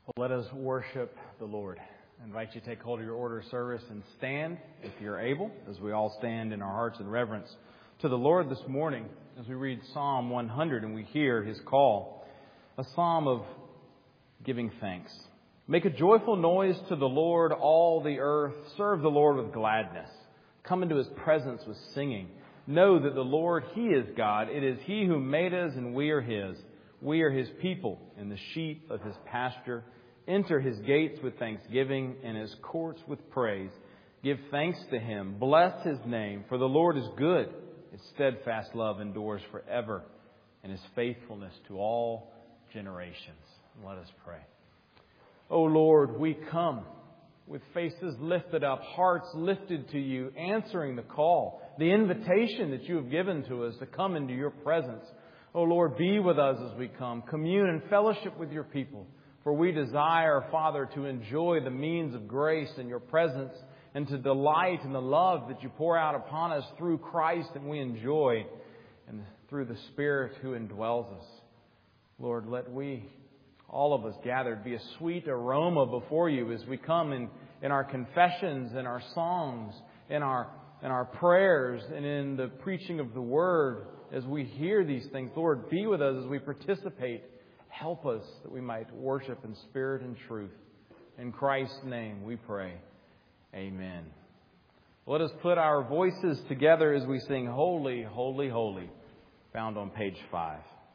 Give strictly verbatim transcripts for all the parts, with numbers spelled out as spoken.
Well, let us worship the Lord. I invite you to take hold of your order of service and stand, if you're able, as we all stand in our hearts in reverence to the Lord this morning as we read Psalm one hundred and we hear His call, a psalm of giving thanks. Make a joyful noise to the Lord, all the earth. Serve the Lord with gladness. Come into His presence with singing. Know that the Lord, He is God. It is He who made us and we are His. We are His people and the sheep of His pasture. Enter His gates with thanksgiving and His courts with praise. Give thanks to Him. Bless His name, for the Lord is good. His steadfast love endures forever, and His faithfulness to all generations. Let us pray. O Lord, we come with faces lifted up, hearts lifted to You, answering the call, the invitation that You have given to us to come into Your presence. O Lord, be with us as we come. Commune and fellowship with Your people. For we desire, Father, to enjoy the means of grace in Your presence and to delight in the love that You pour out upon us through Christ and we enjoy and through the Spirit who indwells us. Lord, let we, all of us gathered, be a sweet aroma before You as we come in, in our confessions, in our songs, in our, in our prayers, and in the preaching of the Word. As we hear these things, Lord, be with us as we participate. Help us that we might worship in spirit and truth. In Christ's name we pray. Amen. Let us put our voices together as we sing Holy, Holy, Holy, found on page five.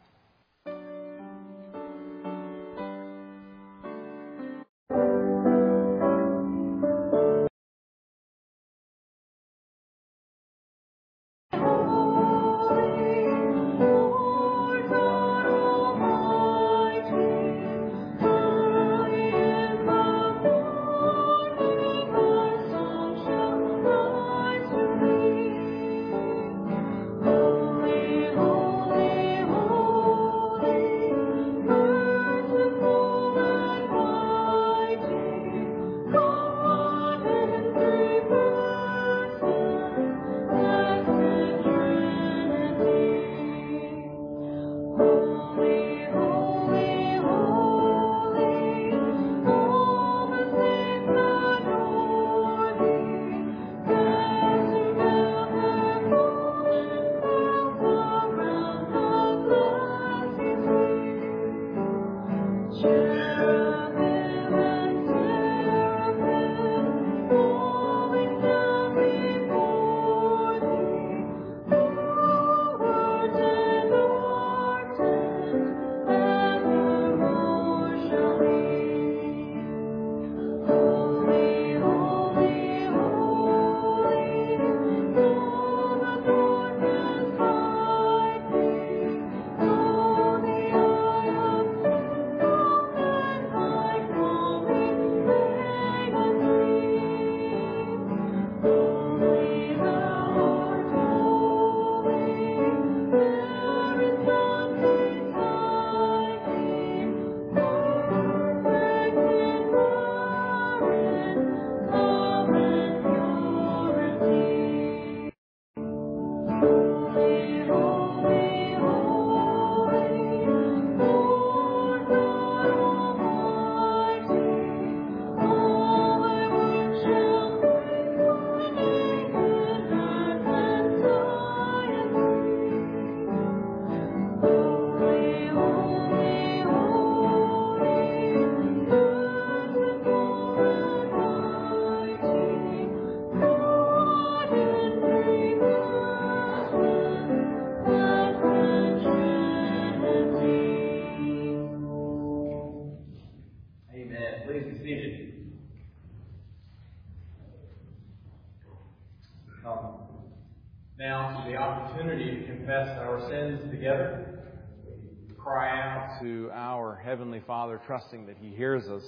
Now to the opportunity to confess our sins together. We cry out to our Heavenly Father, trusting that He hears us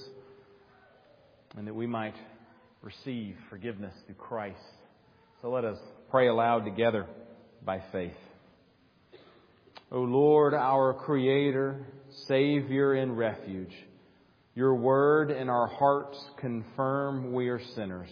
and that we might receive forgiveness through Christ. So let us pray aloud together by faith. O Lord, our Creator, Savior, and refuge, Your word in our hearts confirm we are sinners.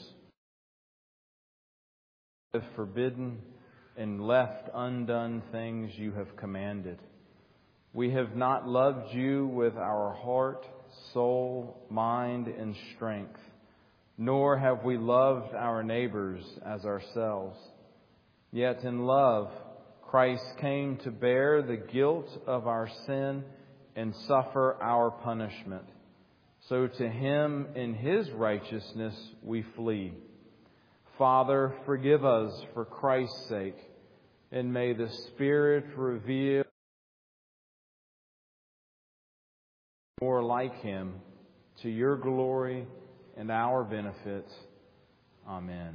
Have forbidden and left undone things You have commanded. We have not loved You with our heart, soul, mind, and strength, nor have we loved our neighbors as ourselves. Yet in love, Christ came to bear the guilt of our sin and suffer our punishment. So to Him in His righteousness we flee. Father, forgive us for Christ's sake, and may the Spirit reveal more like Him to your glory and our benefit. Amen.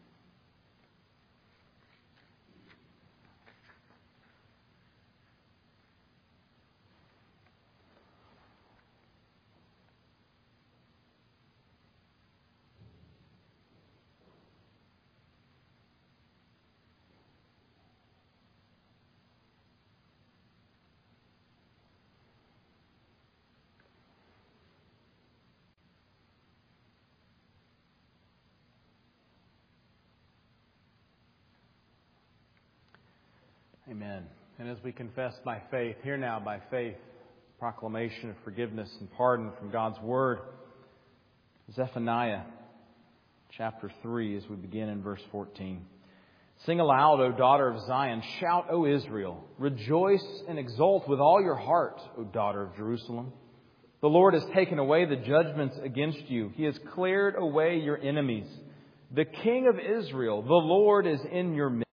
Amen. And as we confess by faith, hear now by faith, proclamation of forgiveness and pardon from God's Word. Zephaniah chapter three, as we begin in verse fourteen. Sing aloud, O daughter of Zion. Shout, O Israel. Rejoice and exult with all your heart, O daughter of Jerusalem. The Lord has taken away the judgments against you. He has cleared away your enemies. The King of Israel, the Lord, is in your midst.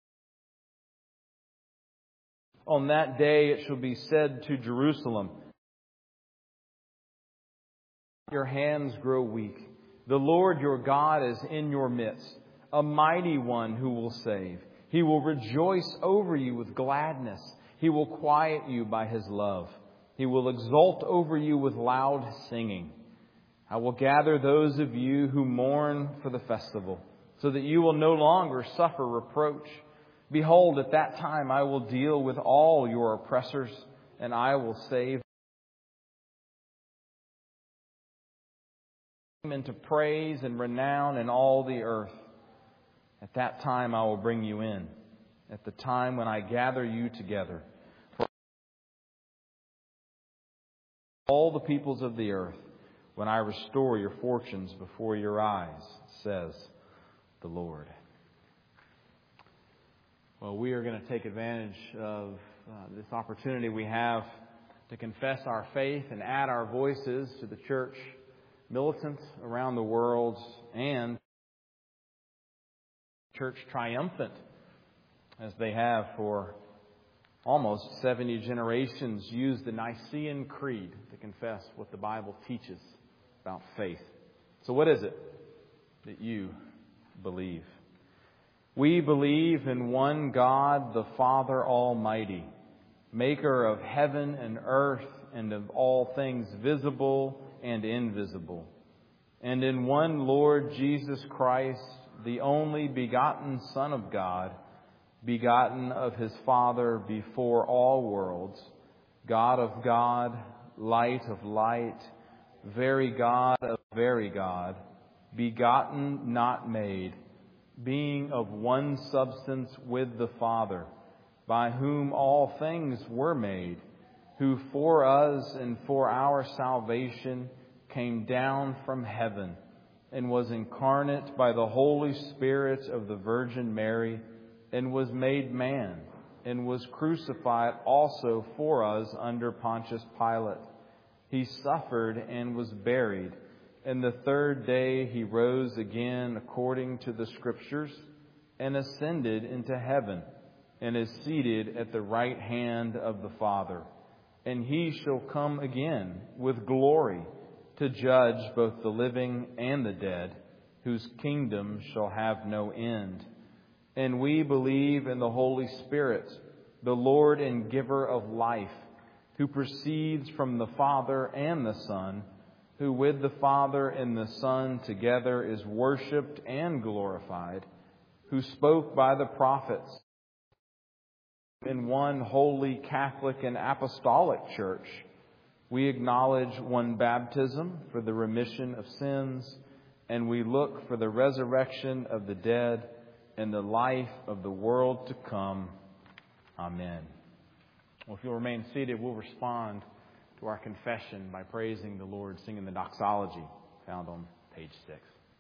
On that day it shall be said to Jerusalem, your hands grow weak. The Lord your God is in your midst, a mighty one who will save. He will rejoice over you with gladness. He will quiet you by His love. He will exult over you with loud singing. I will gather those of you who mourn for the festival, so that you will no longer suffer reproach. Behold, at that time I will deal with all your oppressors, and I will save them into praise and renown in all the earth. At that time I will bring you in, at the time when I gather you together. For all the peoples of the earth, when I restore your fortunes before your eyes, says the Lord. Well, we are going to take advantage of uh, this opportunity we have to confess our faith and add our voices to the church militant around the world and church triumphant, as they have for almost seventy generations, used the Nicene Creed to confess what the Bible teaches about faith. So what is it that you believe? We believe in one God, the Father Almighty, maker of heaven and earth and of all things visible and invisible, and in one Lord Jesus Christ, the only begotten Son of God, begotten of His Father before all worlds, God of God, light of light, very God of very God, begotten, not made, being of one substance with the Father, by whom all things were made, who for us and for our salvation came down from heaven, and was incarnate by the Holy Spirit of the Virgin Mary, and was made man, and was crucified also for us under Pontius Pilate. He suffered and was buried. And the third day He rose again according to the Scriptures, and ascended into heaven, and is seated at the right hand of the Father. And He shall come again with glory to judge both the living and the dead, whose kingdom shall have no end. And we believe in the Holy Spirit, the Lord and giver of life, who proceeds from the Father and the Son, who with the Father and the Son together is worshipped and glorified, who spoke by the prophets, in one holy Catholic and Apostolic Church. We acknowledge one baptism for the remission of sins, and we look for the resurrection of the dead and the life of the world to come. Amen. Well, if you'll remain seated, we'll respond to our confession by praising the Lord, singing the doxology found on page six.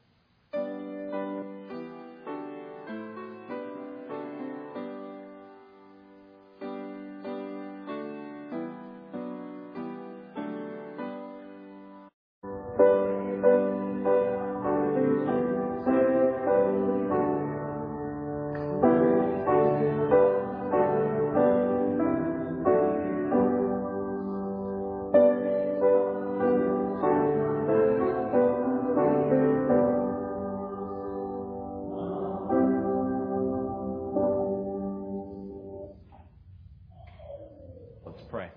Pray.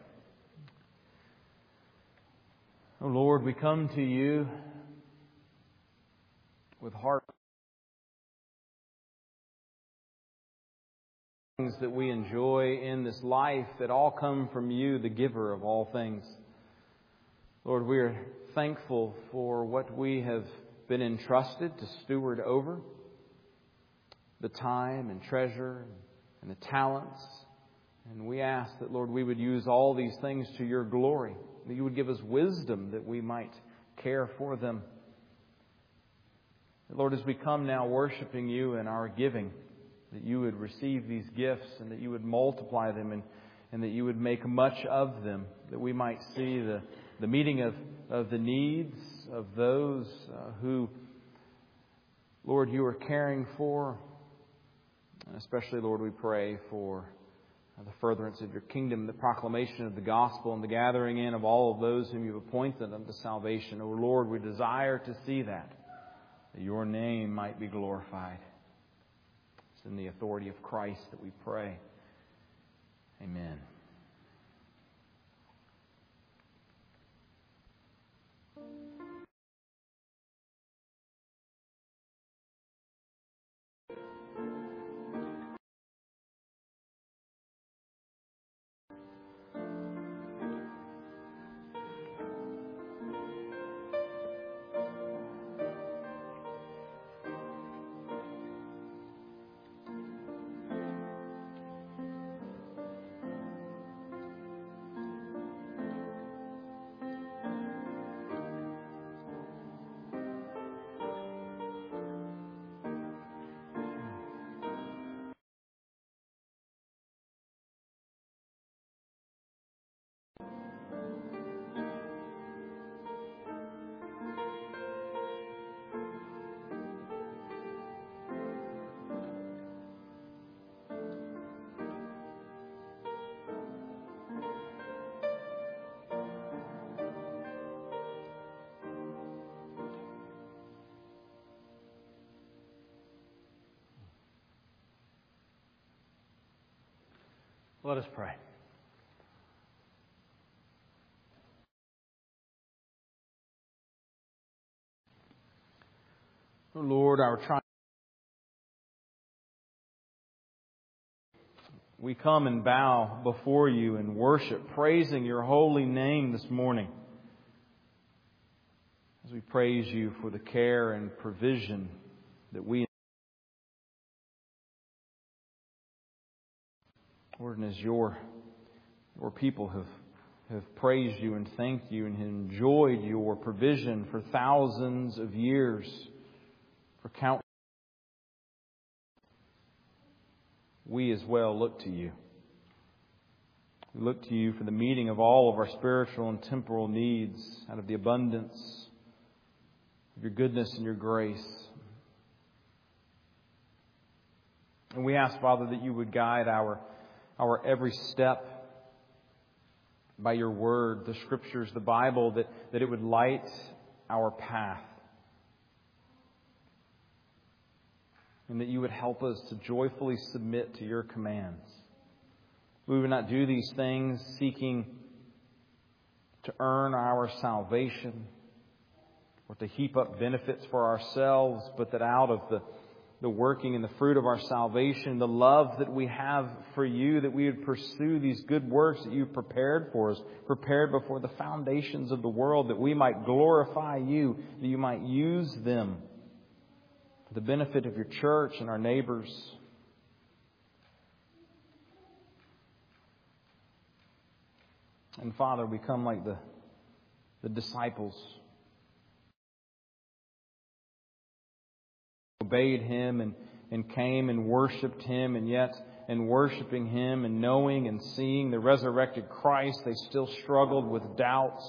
Oh Lord, we come to you with heart things that we enjoy in this life that all come from you, the giver of all things. Lord, we are thankful for what we have been entrusted to steward over, the time and treasure and the talents. And we ask that, Lord, we would use all these things to your glory, that you would give us wisdom that we might care for them. Lord, as we come now worshiping you in our giving, that you would receive these gifts and that you would multiply them and, and that you would make much of them, that we might see the, the meeting of, of the needs of those uh, who, Lord, you are caring for. And especially, Lord, we pray for the furtherance of your kingdom, the proclamation of the gospel, and the gathering in of all of those whom you've appointed unto salvation. O Lord, we desire to see that, that your name might be glorified. It's in the authority of Christ that we pray. Amen. Let us pray. O Lord, our triumph, we come and bow before you and worship, praising your holy name this morning. As we praise you for the care and provision that we Lord, and as your, your people have, have praised you and thanked you and enjoyed your provision for thousands of years, for countless, we as well look to you. We look to you for the meeting of all of our spiritual and temporal needs out of the abundance of your goodness and your grace. And we ask, Father, that you would guide our Our every step by your word, the scriptures, the Bible, that, that it would light our path. And that you would help us to joyfully submit to your commands. We would not do these things seeking to earn our salvation or to heap up benefits for ourselves, but that out of the the working and the fruit of our salvation, the love that we have for you, that we would pursue these good works that you've prepared for us, prepared before the foundations of the world, that we might glorify you, that you might use them for the benefit of your church and our neighbors. And Father, we come like the, the disciples. Obeyed Him and, and came and worshipped Him, and yet in worshiping Him and knowing and seeing the resurrected Christ, they still struggled with doubts.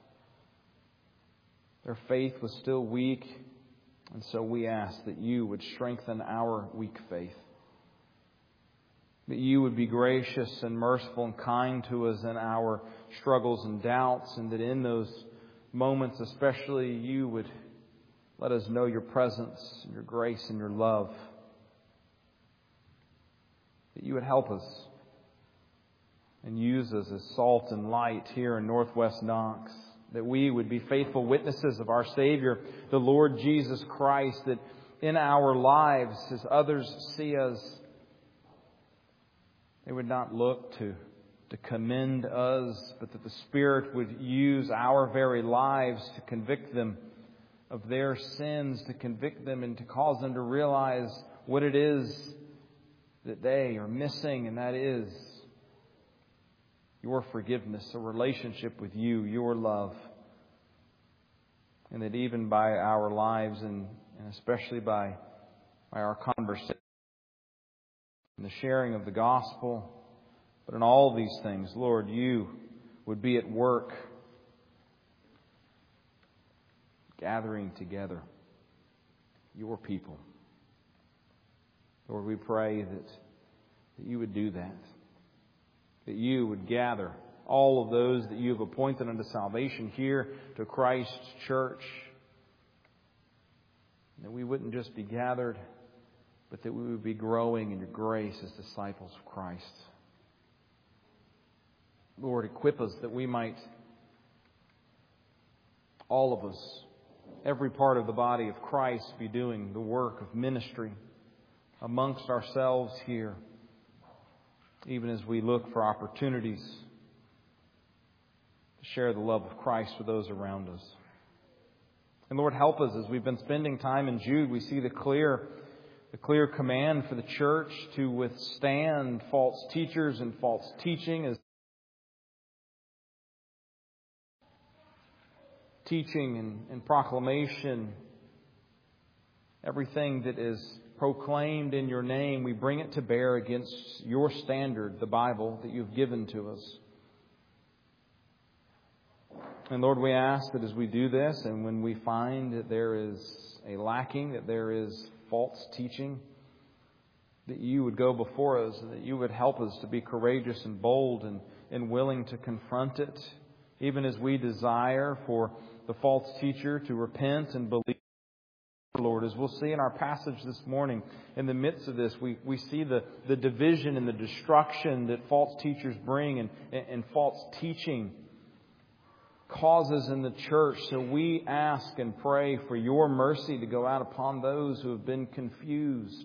Their faith was still weak, and so we ask that You would strengthen our weak faith. That You would be gracious and merciful and kind to us in our struggles and doubts, and that in those moments especially You would let us know Your presence and Your grace and Your love. That You would help us and use us as salt and light here in Northwest Knox. That we would be faithful witnesses of our Savior, the Lord Jesus Christ. That in our lives, as others see us, they would not look to, to commend us, but that the Spirit would use our very lives to convict them of their sins, to convict them and to cause them to realize what it is that they are missing, and that is Your forgiveness, a relationship with You, Your love. And that even by our lives and, and especially by, by our conversation and the sharing of the gospel, but in all these things, Lord, You would be at work gathering together Your people. Lord, we pray that, that You would do that. That You would gather all of those that You have appointed unto salvation here to Christ's church. And that we wouldn't just be gathered, but that we would be growing in Your grace as disciples of Christ. Lord, equip us that we might, all of us, every part of the body of Christ, be doing the work of ministry amongst ourselves here, even as we look for opportunities to share the love of Christ with those around us. And Lord, help us as we've been spending time in Jude. We see the clear, the clear command for the church to withstand false teachers and false teaching, as teaching and, and proclamation, everything that is proclaimed in Your name, we bring it to bear against Your standard, the Bible, that You've given to us. And Lord, we ask that as we do this, and when we find that there is a lacking, that there is false teaching, that You would go before us, and that You would help us to be courageous and bold and, and willing to confront it, even as we desire for the false teacher to repent and believe. Lord, as we'll see in our passage this morning, in the midst of this, we, we see the, the division and the destruction that false teachers bring and, and, and false teaching causes in the church. So we ask and pray for Your mercy to go out upon those who have been confused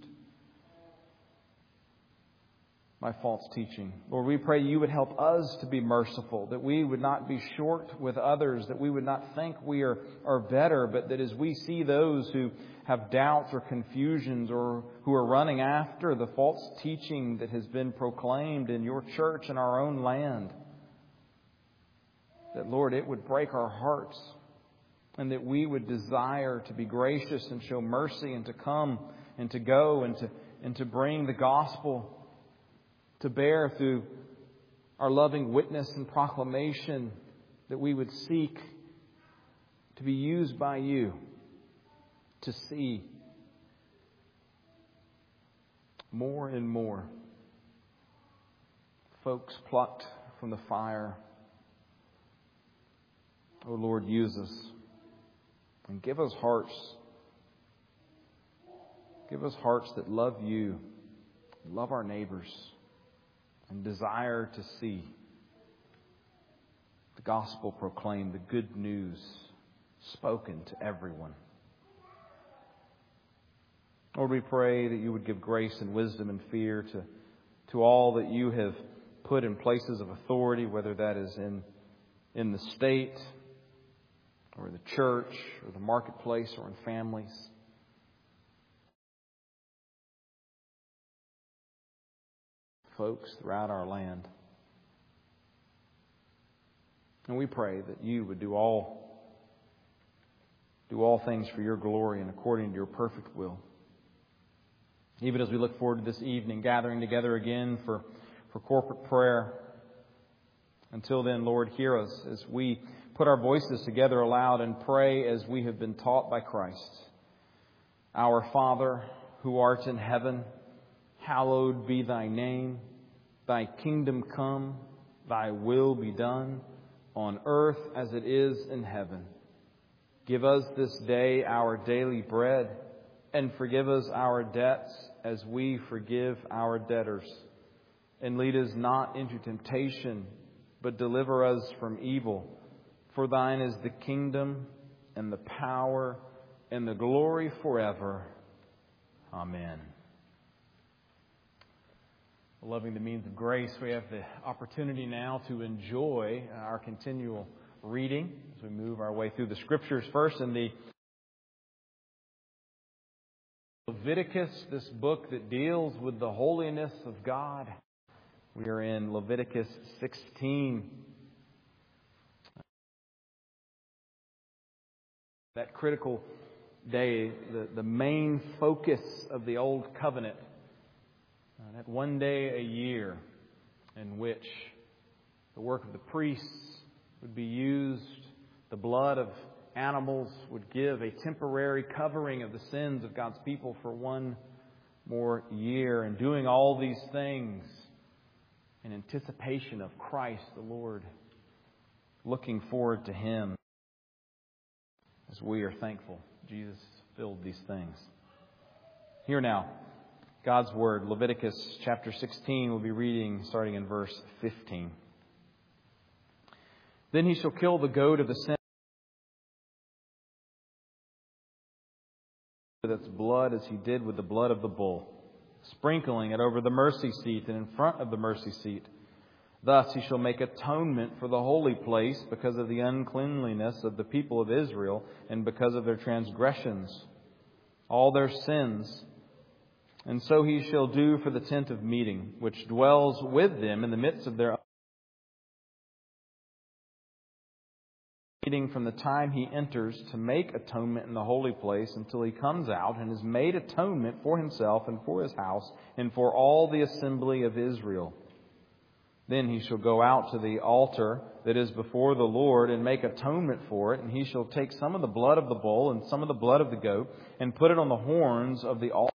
by false teaching. Lord, we pray You would help us to be merciful, that we would not be short with others, that we would not think we are, are better, but that as we see those who have doubts or confusions or who are running after the false teaching that has been proclaimed in Your church in our own land, that, Lord, it would break our hearts, and that we would desire to be gracious and show mercy and to come and to go and to, and to bring the gospel to bear through our loving witness and proclamation, that we would seek to be used by You to see more and more folks plucked from the fire. Oh Lord, use us and give us hearts. Give us hearts that love You, love our neighbors, and desire to see the gospel proclaimed, the good news spoken to everyone. Lord, we pray that You would give grace and wisdom and fear to, to all that You have put in places of authority, whether that is in, in the state or the church or the marketplace or in families. Folks throughout our land. And we pray that you would do all, do all things for your glory and according to your perfect will. Even as we look forward to this evening, gathering together again for, for corporate prayer. Until then, Lord, hear us as we put our voices together aloud and pray as we have been taught by Christ. Our Father, who art in heaven, hallowed be thy name. Thy kingdom come, thy will be done, on earth as it is in heaven. Give us this day our daily bread, and forgive us our debts as we forgive our debtors. And lead us not into temptation, but deliver us from evil. For thine is the kingdom and the power and the glory forever. Amen. Loving the means of grace, we have the opportunity now to enjoy our continual reading as we move our way through the Scriptures. First in the Leviticus, this book that deals with the holiness of God. We are in Leviticus sixteen. That critical day, the, the main focus of the Old Covenant. Uh, that one day a year in which the work of the priests would be used, the blood of animals would give a temporary covering of the sins of God's people for one more year. And doing all these things in anticipation of Christ the Lord, looking forward to Him as we are thankful Jesus fulfilled these things. Here now, God's Word, Leviticus chapter sixteen, we'll be reading starting in verse fifteen. Then he shall kill the goat of the sin with its blood as he did with the blood of the bull, sprinkling it over the mercy seat and in front of the mercy seat. Thus he shall make atonement for the holy place because of the uncleanliness of the people of Israel and because of their transgressions, all their sins. And so he shall do for the tent of meeting, which dwells with them in the midst of their meeting from the time he enters to make atonement in the holy place until he comes out and has made atonement for himself and for his house and for all the assembly of Israel. Then he shall go out to the altar that is before the Lord and make atonement for it. And he shall take some of the blood of the bull and some of the blood of the goat and put it on the horns of the altar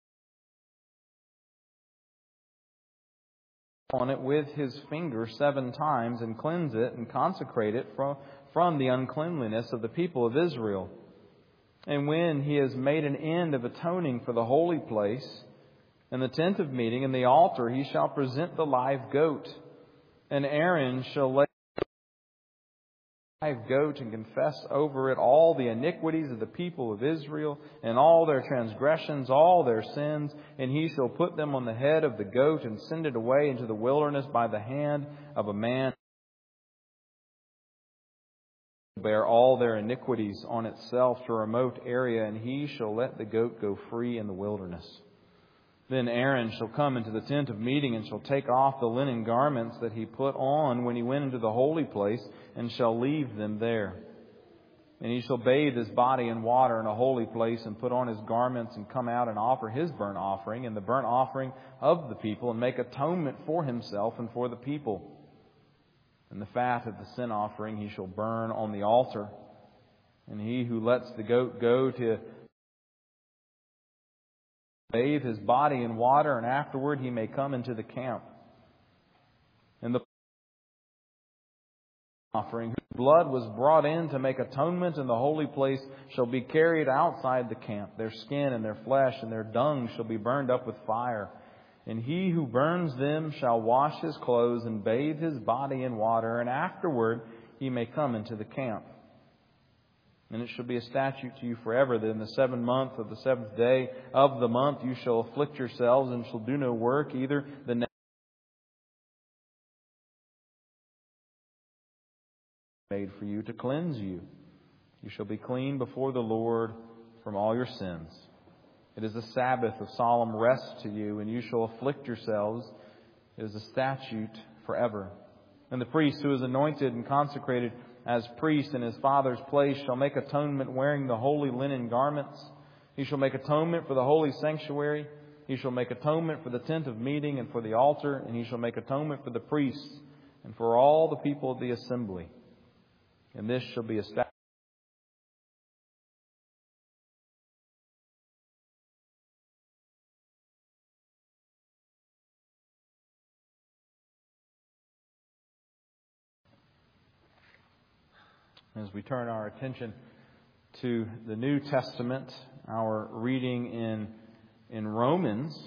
on it with his finger seven times and cleanse it and consecrate it from, from the uncleanliness of the people of Israel. And when he has made an end of atoning for the holy place and the tent of meeting and the altar, he shall present the live goat. And Aaron shall lay the live goat and confess over it all the iniquities of the people of Israel and all their transgressions, all their sins. And he shall put them on the head of the goat and send it away into the wilderness by the hand of a man. Bear all their iniquities on itself to a remote area, and he shall let the goat go free in the wilderness. Then Aaron shall come into the tent of meeting and shall take off the linen garments that he put on when he went into the holy place and shall leave them there. And he shall bathe his body in water in a holy place and put on his garments and come out and offer his burnt offering and the burnt offering of the people and make atonement for himself and for the people. And the fat of the sin offering he shall burn on the altar. And he who lets the goat go to bathe his body in water, and afterward he may come into the camp. And the offering whose blood was brought in to make atonement in the holy place shall be carried outside the camp. Their skin and their flesh and their dung shall be burned up with fire. And he who burns them shall wash his clothes and bathe his body in water, and afterward he may come into the camp. And it shall be a statute to you forever that in the seventh month of the seventh day of the month you shall afflict yourselves and shall do no work, either the next made for you to cleanse you. You shall be clean before the Lord from all your sins. It is a Sabbath of solemn rest to you, and you shall afflict yourselves. It is a statute forever. And the priest who is anointed and consecrated as priest in his Father's place, shall make atonement wearing the holy linen garments. He shall make atonement for the holy sanctuary. He shall make atonement for the tent of meeting and for the altar. And he shall make atonement for the priests and for all the people of the assembly. And this shall be established. As we turn our attention to the New Testament, our reading in, in Romans,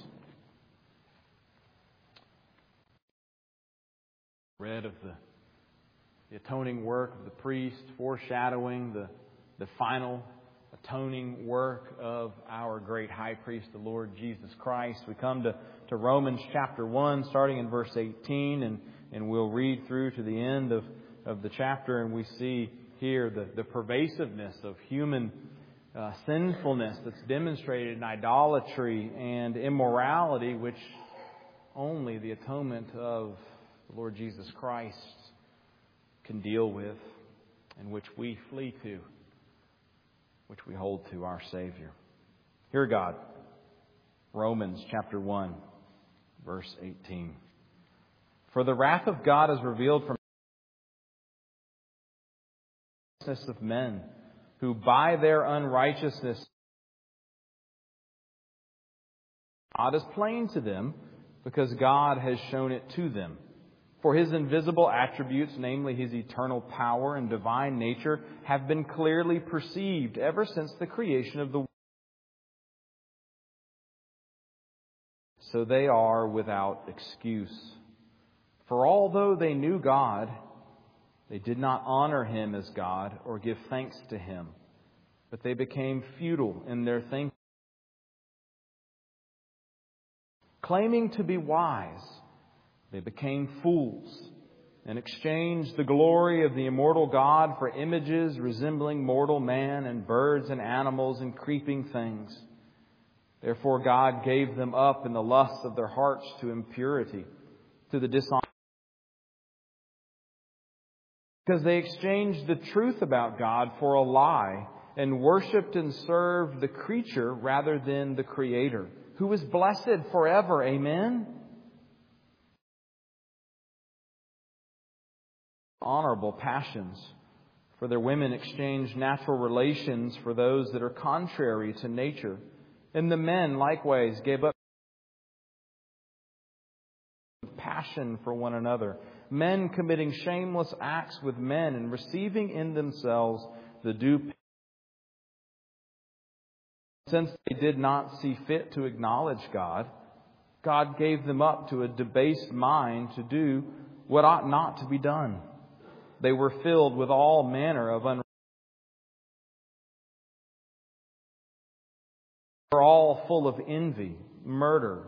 read of the, the atoning work of the priest, foreshadowing the, the final atoning work of our great high priest, the Lord Jesus Christ. We come to, to Romans chapter one, starting in verse eighteen, and, and we'll read through to the end of, of the chapter, and we see here the, the pervasiveness of human uh, sinfulness that's demonstrated in idolatry and immorality, which only the atonement of the Lord Jesus Christ can deal with, and which we flee to, which we hold to our Savior. Hear God. Romans chapter one, verse eighteen. For the wrath of God is revealed from of men, who by their unrighteousness God is plain to them, because God has shown it to them. For His invisible attributes, namely His eternal power and divine nature, have been clearly perceived ever since the creation of the world. So they are without excuse. For although they knew God, they did not honor Him as God or give thanks to Him, but they became futile in their thinking. Claiming to be wise, they became fools and exchanged the glory of the immortal God for images resembling mortal man and birds and animals and creeping things. Therefore God gave them up in the lust of their hearts to impurity, to the dishonor. Because they exchanged the truth about God for a lie and worshipped and served the creature rather than the Creator, who is blessed forever. Amen. Honorable passions. For their women exchanged natural relations for those that are contrary to nature. And the men likewise gave up passion for one another, men committing shameless acts with men and receiving in themselves the due. Since they did not see fit to acknowledge God, God gave them up to a debased mind to do what ought not to be done. They were filled with all manner of unrighteousness. They were all full of envy, murder,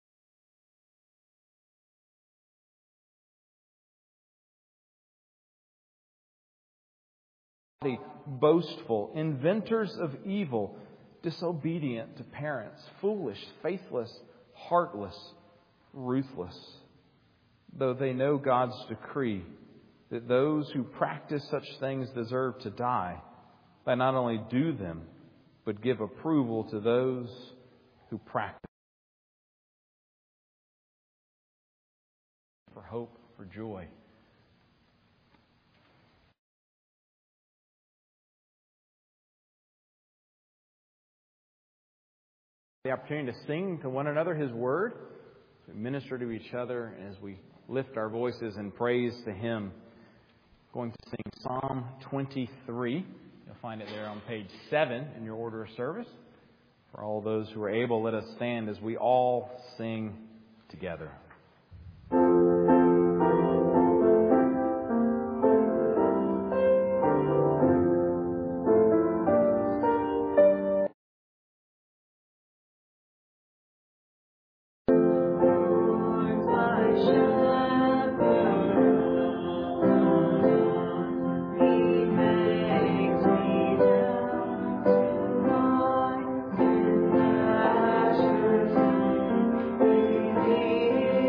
boastful, inventors of evil, disobedient to parents, foolish, faithless, heartless, ruthless. Though they know God's decree that those who practice such things deserve to die, they not only do them, but give approval to those who practice. For hope, for joy. The opportunity to sing to one another His Word, to minister to each other as we lift our voices in praise to Him. I'm going to sing Psalm twenty-three. You'll find it there on page seven in your order of service. For all those who are able, let us stand as we all sing together. Thank you.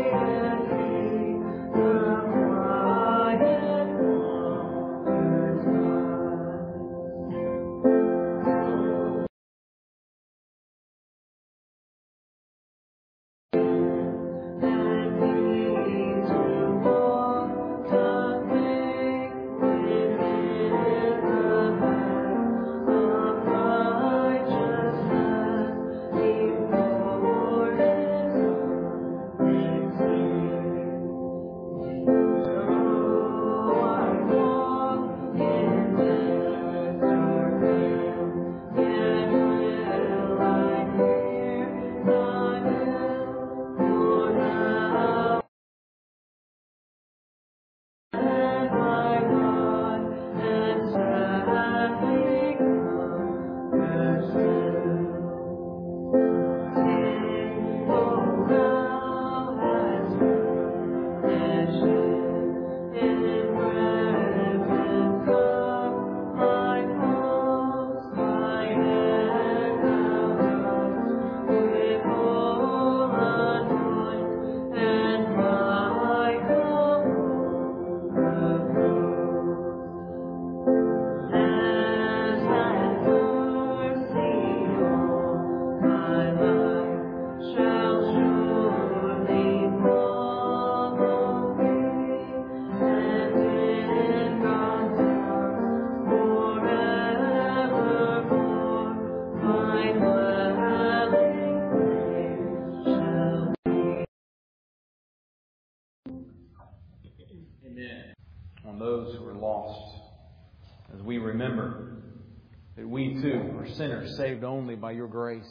we remember that we too are sinners saved only by your grace.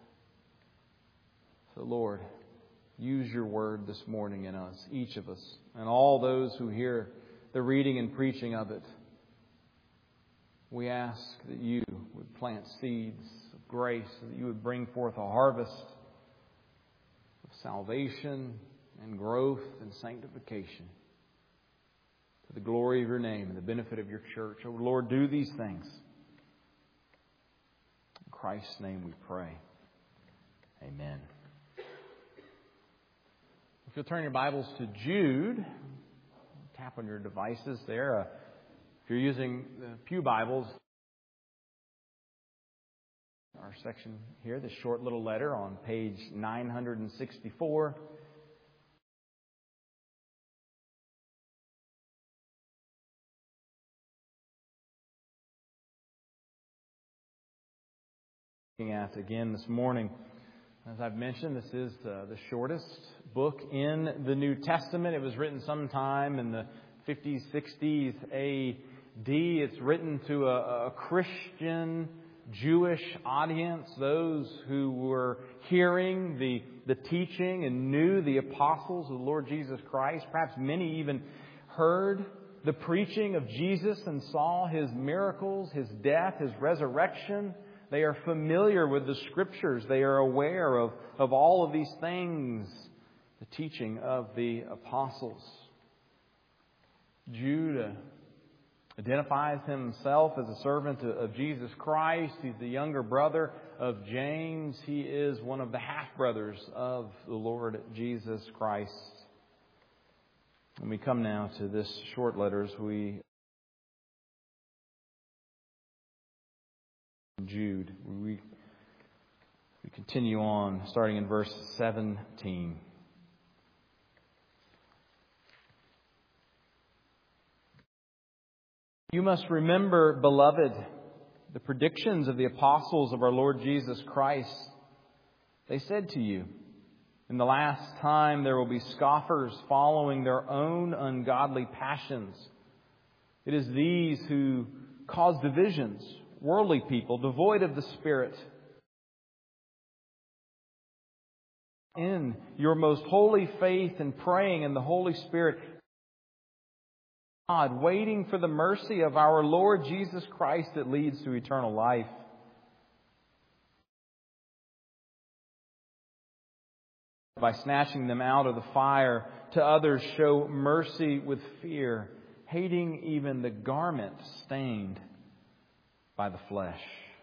So Lord, use your word this morning in us, each of us, and all those who hear the reading and preaching of it. We ask that you would plant seeds of grace, that you would bring forth a harvest of salvation and growth and sanctification to the glory of your name and the benefit of your church. Oh Lord, do these things. In Christ's name we pray. Amen. If you'll turn your Bibles to Jude, tap on your devices there. Uh, if you're using the Pew Bibles, our section here, this short little letter on page nine sixty-four. Looking at again this morning. As I've mentioned, this is uh, the shortest book in the New Testament. It was written sometime in the fifties, sixties A D. It's written to a, a Christian Jewish audience, those who were hearing the, the teaching and knew the apostles of the Lord Jesus Christ. Perhaps many even heard the preaching of Jesus and saw His miracles, His death, His resurrection. They are familiar with the Scriptures. They are aware of, of all of these things, the teaching of the apostles. Jude identifies himself as a servant of Jesus Christ. He's the younger brother of James. He is one of the half-brothers of the Lord Jesus Christ. When we come now to this short letter, as we Jude. We, we continue on, starting in verse seventeen. You must remember, beloved, the predictions of the apostles of our Lord Jesus Christ. They said to you, in the last time there will be scoffers following their own ungodly passions. It is these who cause divisions, worldly people, devoid of the Spirit. In your most holy faith and praying in the Holy Spirit, God, waiting for the mercy of our Lord Jesus Christ that leads to eternal life. By snatching them out of the fire, to others show mercy with fear, hating even the garment stained by the flesh.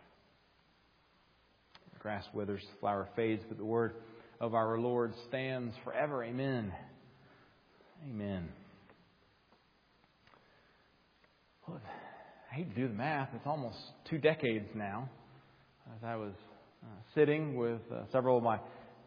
The grass withers, the flower fades, but the word of our Lord stands forever. Amen. Amen. Well, I hate to do the math. It's almost two decades now. As I was uh, sitting with uh, several of my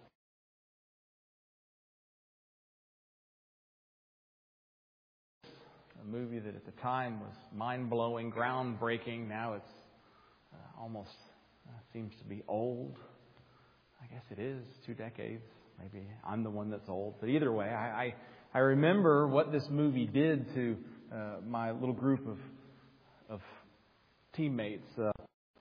a movie that at the time was mind-blowing, groundbreaking. Now it's uh, almost uh, seems to be old. I guess it is two decades. Maybe I'm the one that's old. But either way, I I, I remember what this movie did to uh, my little group of of teammates. Uh,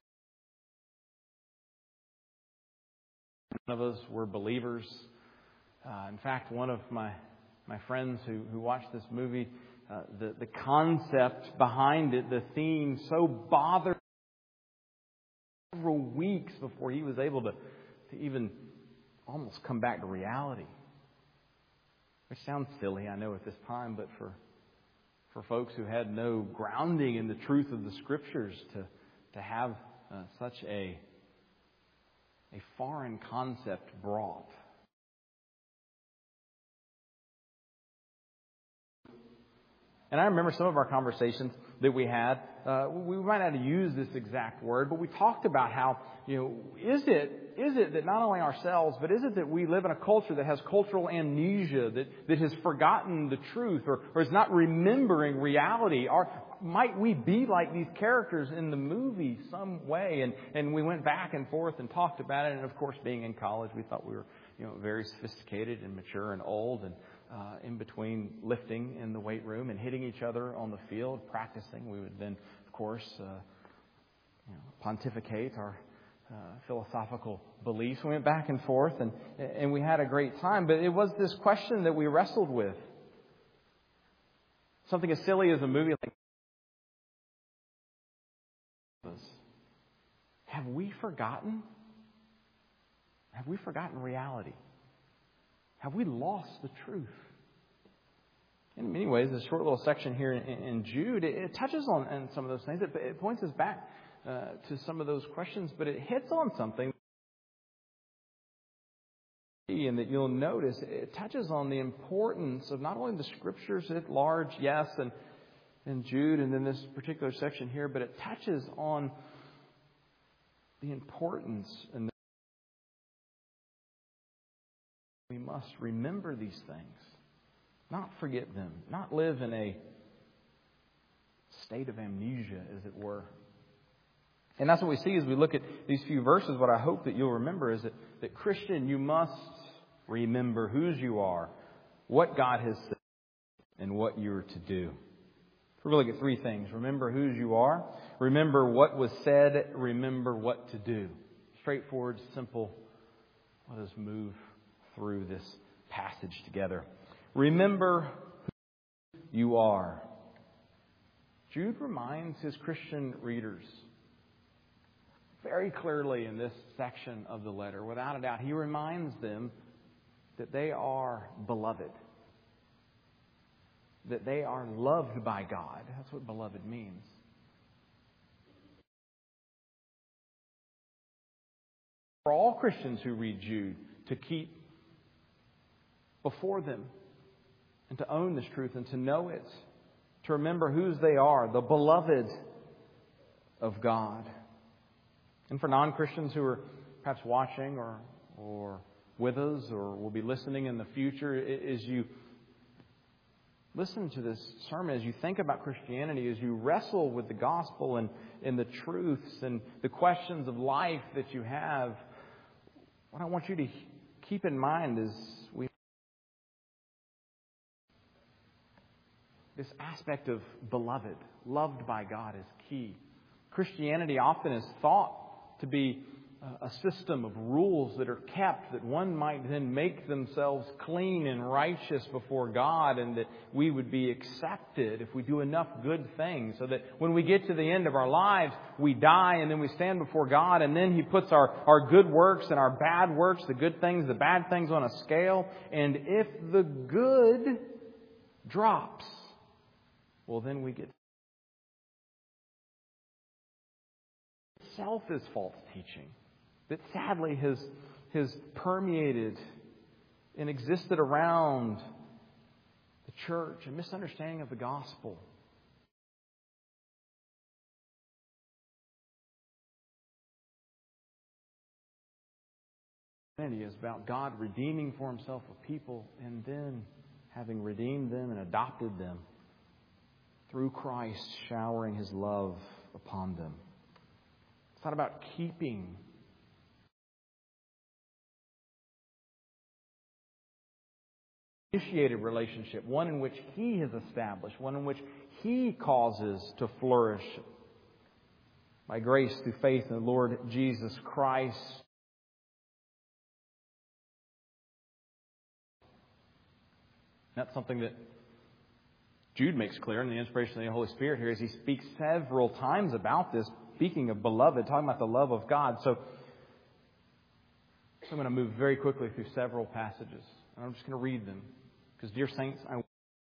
none of us were believers. Uh, in fact, one of my my friends who who watched this movie, uh, the the concept behind it, the theme, so bothered several weeks before he was able to to even almost come back to reality. Which sounds silly, I know, at this time, but for for folks who had no grounding in the truth of the Scriptures, to to have uh, such a a foreign concept brought. And I remember some of our conversations that we had. Uh, we might not have used this exact word, but we talked about how, you know, is it is it that not only ourselves, but is it that we live in a culture that has cultural amnesia, that, that has forgotten the truth, or, or is not remembering reality? Or might we be like these characters in the movie some way? And, and we went back and forth and talked about it. And of course, being in college, we thought we were, you know, very sophisticated and mature and old, and Uh, in between lifting in the weight room and hitting each other on the field, practicing, we would then, of course, uh, you know, pontificate our uh, philosophical beliefs. We went back and forth, and and we had a great time. But it was this question that we wrestled with. Something as silly as a movie like this. Have we forgotten? Have we forgotten reality? Have we lost the truth? In many ways, this short little section here in, in Jude, it, it touches on, on some of those things. It, it points us back uh, to some of those questions, but it hits on something. And that you'll notice, it touches on the importance of not only the Scriptures at large, yes, and, and Jude, and then this particular section here, but it touches on the importance and the we must remember these things, not forget them, not live in a state of amnesia, as it were. And that's what we see as we look at these few verses. What I hope that you'll remember is that, that Christian, you must remember whose you are, what God has said, and what you are to do. We're going to look at three things. Remember whose you are. Remember what was said. Remember what to do. Straightforward, simple. Let us move through this passage together. Remember who you are. Jude reminds his Christian readers very clearly in this section of the letter. Without a doubt, he reminds them that they are beloved. That they are loved by God. That's what beloved means. For all Christians who read Jude, to keep before them and to own this truth and to know it, to remember whose they are, the beloved of God. And for non-Christians who are perhaps watching or or with us or will be listening in the future, as you listen to this sermon, as you think about Christianity, as you wrestle with the gospel and, and the truths and the questions of life that you have, what I want you to keep in mind is we this aspect of beloved, loved by God is key. Christianity often is thought to be a system of rules that are kept, that one might then make themselves clean and righteous before God, and that we would be accepted if we do enough good things, so that when we get to the end of our lives, we die and then we stand before God, and then He puts our, our good works and our bad works, the good things, the bad things on a scale, and if the good drops, well, then we get itself is false teaching that sadly has, has permeated and existed around the church, a misunderstanding of the gospel. Christianity is about God redeeming for Himself a people and then having redeemed them and adopted them through Christ, showering His love upon them. It's not about keeping initiated relationship, one in which He has established, one in which He causes to flourish by grace through faith in the Lord Jesus Christ. That's something that Jude makes clear in the inspiration of the Holy Spirit here as he speaks several times about this, speaking of beloved, talking about the love of God. So, so I'm going to move very quickly through several passages. And I'm just going to read them. Because, dear saints, I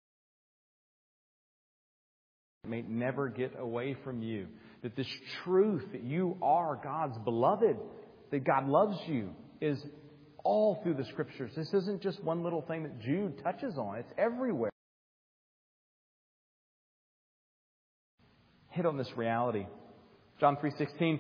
may never get away from you. That this truth that you are God's beloved, that God loves you, is all through the Scriptures. This isn't just one little thing that Jude touches on. It's everywhere. Hit on this reality. John three sixteen.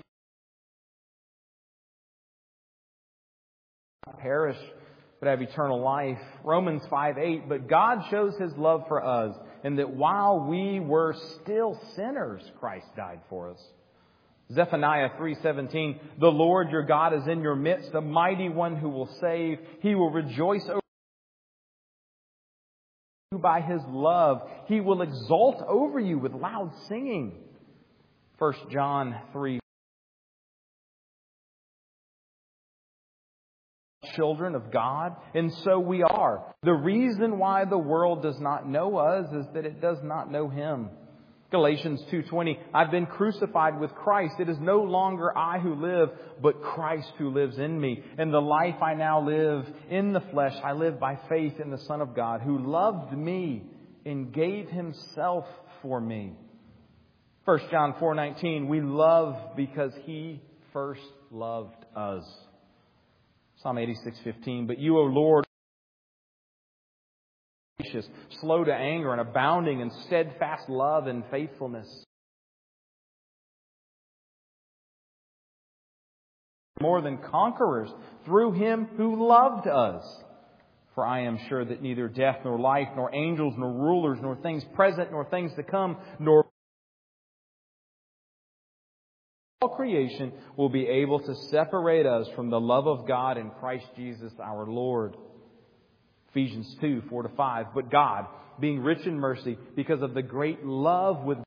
Perish, but have eternal life. Romans five eight. But God shows His love for us, and that while we were still sinners, Christ died for us. Zephaniah three seventeen. The Lord your God is in your midst, the mighty one who will save. He will rejoice over you by His love. He will exult over you with loud singing. First John three. Children of God, and so we are. The reason why the world does not know us is that it does not know Him. Galatians two twenty, I've been crucified with Christ. It is no longer I who live, but Christ who lives in me. And the life I now live in the flesh, I live by faith in the Son of God, who loved me and gave Himself for me. First John four nineteen, we love because He first loved us. Psalm eighty-six fifteen, but you, O Lord, are gracious, slow to anger, and abounding in steadfast love and faithfulness. More than conquerors through Him who loved us. For I am sure that neither death nor life, nor angels, nor rulers, nor things present, nor things to come, nor all creation will be able to separate us from the love of God in Christ Jesus our Lord. Ephesians two, four to five. But God, being rich in mercy, because of the great love with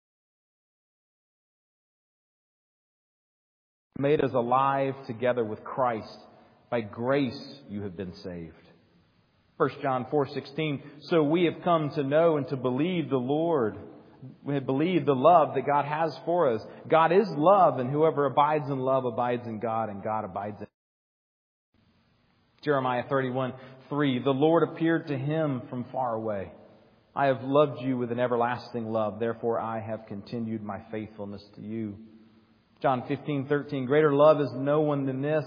made us alive together with Christ. By grace you have been saved. First John four sixteen. So we have come to know and to believe the Lord. We have believed the love that God has for us. God is love, and whoever abides in love abides in God, and God abides in him. Jeremiah thirty-one three. The Lord appeared to him from far away. I have loved you with an everlasting love. Therefore I have continued my faithfulness to you. John fifteen thirteen. Greater love is no one than this.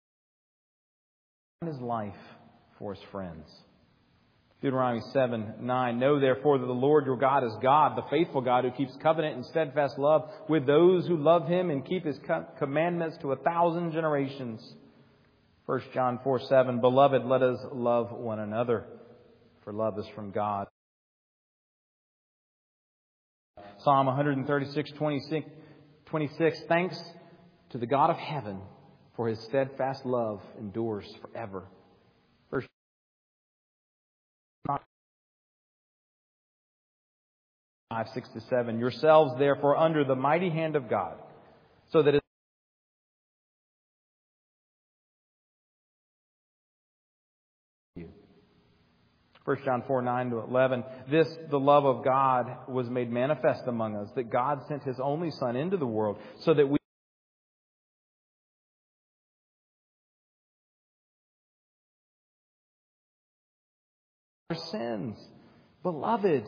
His life for his friends. Deuteronomy seven nine. Know therefore that the Lord your God is God, the faithful God who keeps covenant and steadfast love with those who love Him and keep His commandments to a thousand generations. First John four seven. Beloved, let us love one another, for love is from God. Psalm one thirty-six twenty-six. Thanks to the God of heaven, for His steadfast love endures forever. First five, six to seven. Yourselves, therefore, under the mighty hand of God, so that it you. First John four, nine to eleven. This, the love of God, was made manifest among us, that God sent His only Son into the world, so that we our sins. Beloved,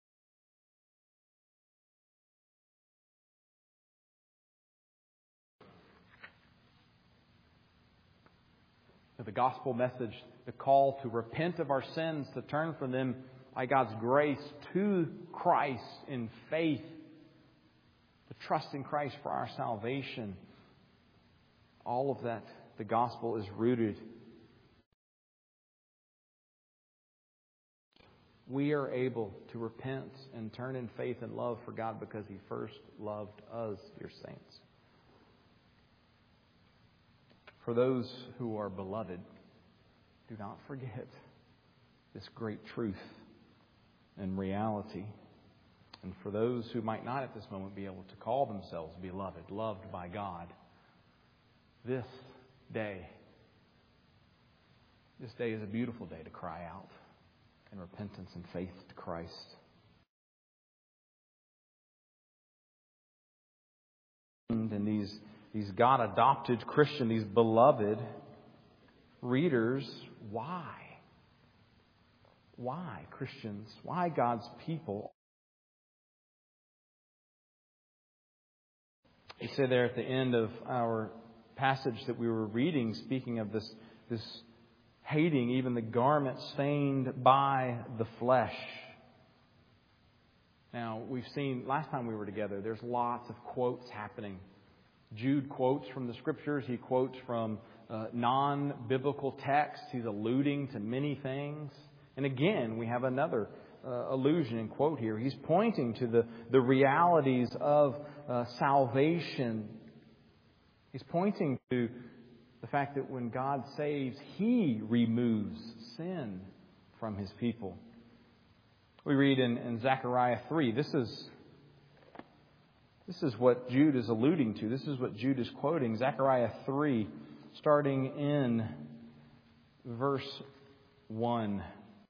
the gospel message, the call to repent of our sins, to turn from them by God's grace to Christ in faith, to trust in Christ for our salvation. All of that, the gospel is rooted. We are able to repent and turn in faith and love for God because He first loved us, dear saints. For those who are beloved, do not forget this great truth and reality. And for those who might not at this moment be able to call themselves beloved, loved by God, this day, this day is a beautiful day to cry out in repentance and faith to Christ. And these These God-adopted Christian, these beloved readers, why? Why, Christians? Why God's people? We say there at the end of our passage that we were reading, speaking of this, this hating even the garment stained by the flesh. Now, we've seen, last time we were together, there's lots of quotes happening. Jude quotes from the Scriptures. He quotes from uh, non-biblical texts. He's alluding to many things. And again, we have another uh, allusion and quote here. He's pointing to the, the realities of uh, salvation. He's pointing to the fact that when God saves, He removes sin from His people. We read in, in Zechariah three. This is This is what Jude is alluding to. This is what Jude is quoting. Zechariah three, starting in verse one.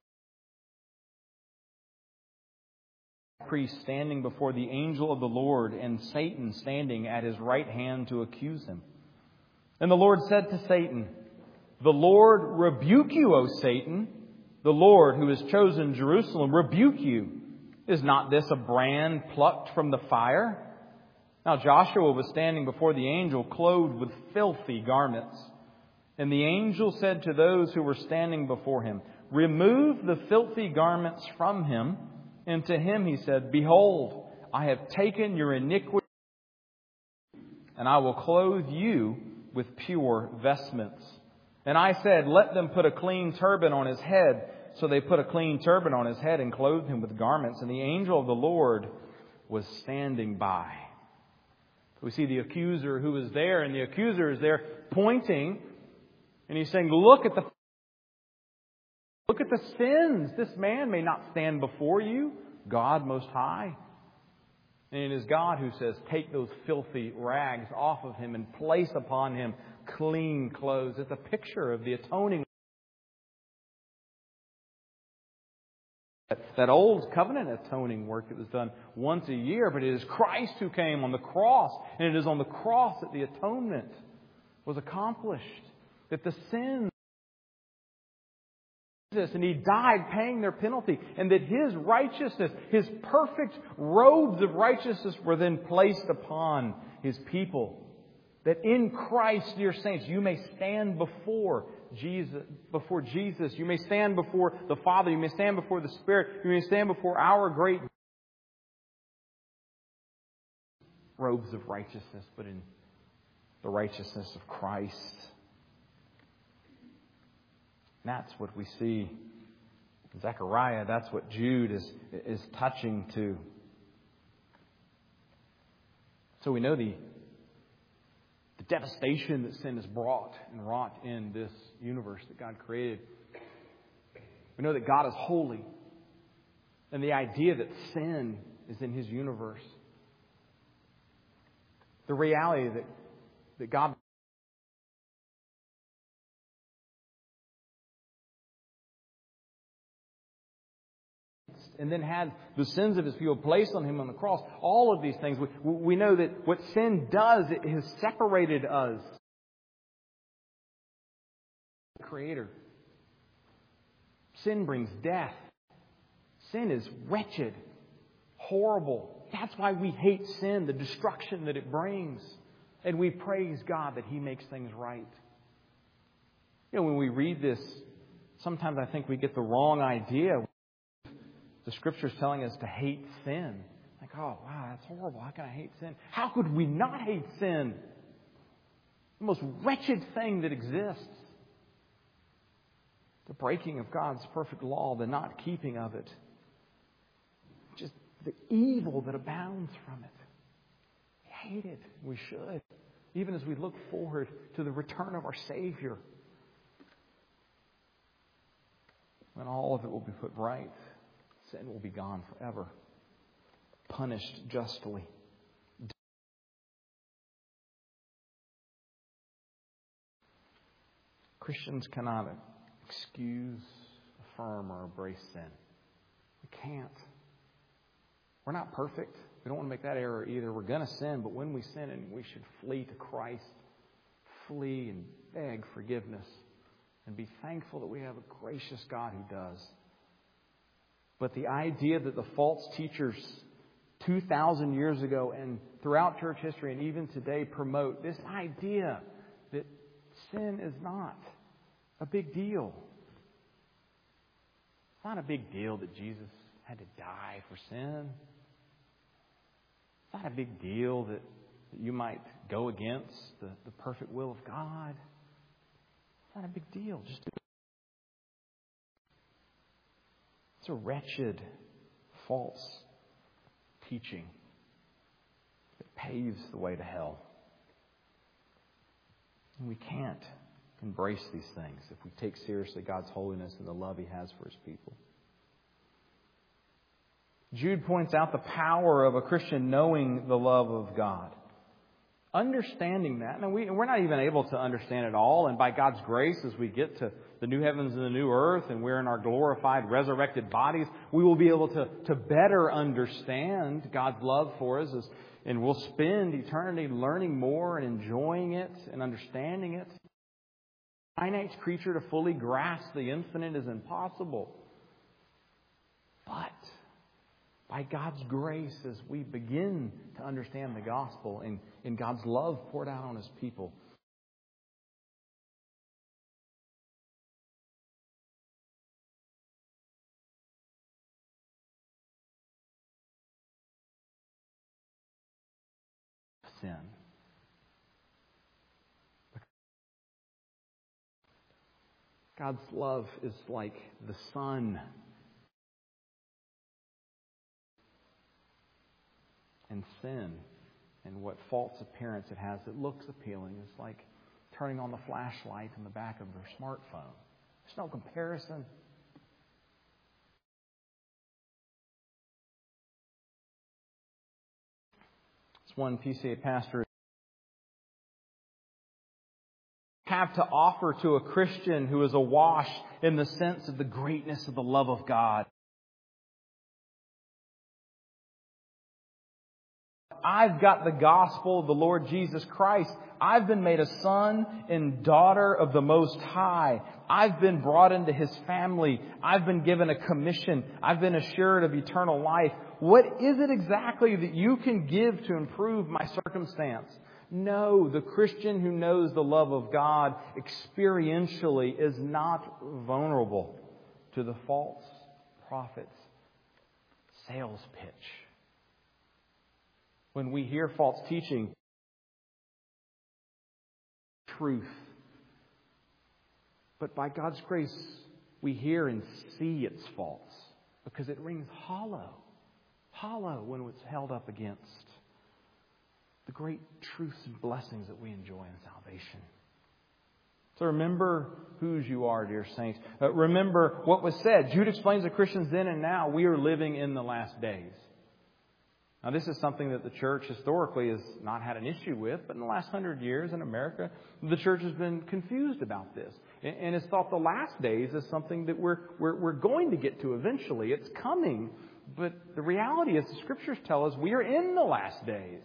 Priest standing before the angel of the Lord, and Satan standing at his right hand to accuse him. And the Lord said to Satan, "The Lord rebuke you, O Satan. The Lord, who has chosen Jerusalem, rebuke you. Is not this a brand plucked from the fire?" Now Joshua was standing before the angel, clothed with filthy garments. And the angel said to those who were standing before him, "Remove the filthy garments from him." And to him he said, "Behold, I have taken your iniquity, and I will clothe you with pure vestments." And I said, "Let them put a clean turban on his head." So they put a clean turban on his head and clothed him with garments. And the angel of the Lord was standing by. We see the accuser who is there, and the accuser is there pointing, and he's saying, "Look at the Look at the sins. This man may not stand before you, God Most High." And it is God who says, "Take those filthy rags off of him and place upon him clean clothes." It's a picture of the atoning. That old covenant atoning work that was done once a year, but it is Christ who came on the cross. And it is on the cross that the atonement was accomplished. That the sins, and He died paying their penalty. And that His righteousness, His perfect robes of righteousness were then placed upon His people. That in Christ, dear saints, you may stand before Jesus, before Jesus. You may stand before the Father. You may stand before the Spirit. You may stand before our great robes of righteousness, but in the righteousness of Christ. And that's what we see in Zechariah. That's what Jude is, is touching to. So we know the The devastation that sin has brought and wrought in this universe that God created. We know that God is holy. And the idea that sin is in His universe. The reality that, that God and then had the sins of His people placed on Him on the cross. All of these things. We, we know that what sin does, it has separated us. Creator. Sin brings death. Sin is wretched, horrible. That's why we hate sin, the destruction that it brings. And we praise God that He makes things right. You know, when we read this, sometimes I think we get the wrong idea. The Scripture's telling us to hate sin. Like, oh, wow, that's horrible. How can I hate sin? How could we not hate sin? The most wretched thing that exists. The breaking of God's perfect law, the not keeping of it. Just the evil that abounds from it. We hate it. We should. Even as we look forward to the return of our Savior. When all of it will be put right. Sin will be gone forever. Punished justly. Christians cannot excuse, affirm, or embrace sin. We can't. We're not perfect. We don't want to make that error either. We're going to sin, but when we sin, and we should flee to Christ. Flee and beg forgiveness. And be thankful that we have a gracious God who does. But the idea that the false teachers two thousand years ago and throughout church history and even today promote, this idea that sin is not a big deal. It's not a big deal that Jesus had to die for sin. It's not a big deal that, that you might go against the, the perfect will of God. It's not a big deal. Just do it. It's a wretched, false teaching that paves the way to hell. And we can't embrace these things if we take seriously God's holiness and the love He has for His people. Jude points out the power of a Christian knowing the love of God. Understanding that, and we, we're not even able to understand it all, and by God's grace, as we get to the new heavens and the new earth, and we're in our glorified, resurrected bodies, we will be able to, to better understand God's love for us, as, and we'll spend eternity learning more and enjoying it and understanding it. A finite creature to fully grasp the infinite is impossible. But by God's grace, as we begin to understand the gospel and, and God's love poured out on His people, sin. God's love is like the sun. And sin and what false appearance it has that looks appealing is like turning on the flashlight in the back of their smartphone. There's no comparison. It's one P C A pastor have to offer to a Christian who is awash in the sense of the greatness of the love of God. I've got the gospel of the Lord Jesus Christ. I've been made a son and daughter of the Most High. I've been brought into His family. I've been given a commission. I've been assured of eternal life. What is it exactly that you can give to improve my circumstance? No, the Christian who knows the love of God experientially is not vulnerable to the false prophet's sales pitch. When we hear false teaching, truth. But by God's grace, we hear and see it's false because it rings hollow. Hollow when it's held up against the great truths and blessings that we enjoy in salvation. So remember whose you are, dear saints. Uh, remember what was said. Jude explains to Christians then and now we are living in the last days. Now, this is something that the church historically has not had an issue with, but in the last hundred years in America, the church has been confused about this. And has thought the last days is something that we're, we're, we're going to get to eventually. It's coming. But the reality is the Scriptures tell us we are in the last days.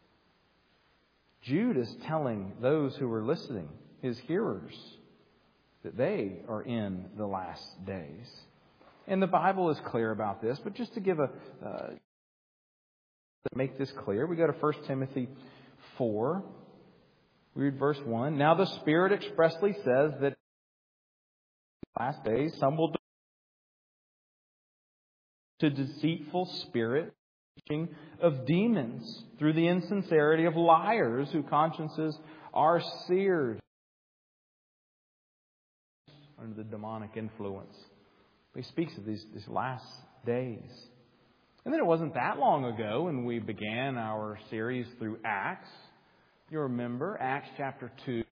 Jude is telling those who are listening, his hearers, that they are in the last days. And the Bible is clear about this, but just to give a... Uh, To make this clear, we go to First Timothy four. We read verse one. Now the Spirit expressly says that in the last days some will to deceitful spirit teaching of demons through the insincerity of liars whose consciences are seared under the demonic influence. He speaks of these, these last days. And then it wasn't that long ago when we began our series through Acts. You remember Acts chapter two.